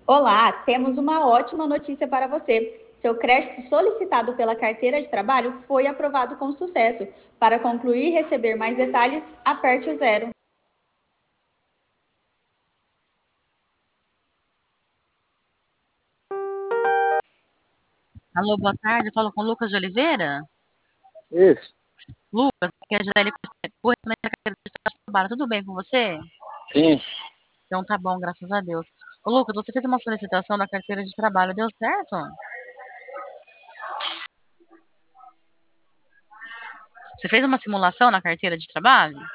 Olá, temos uma ótima notícia para você. Seu crédito solicitado pela carteira de trabalho foi aprovado com sucesso. Para concluir e receber mais detalhes, aperte o zero. Alô, boa tarde. Eu falo com o Lucas de Oliveira. Isso, Lucas, que é a Gisele correspondente da carteira de trabalho. Tudo bem com você? sim. Então tá bom, graças a Deus. Ô, Lucas, você fez uma solicitação da carteira de trabalho, deu certo? Você fez uma simulação na carteira de trabalho?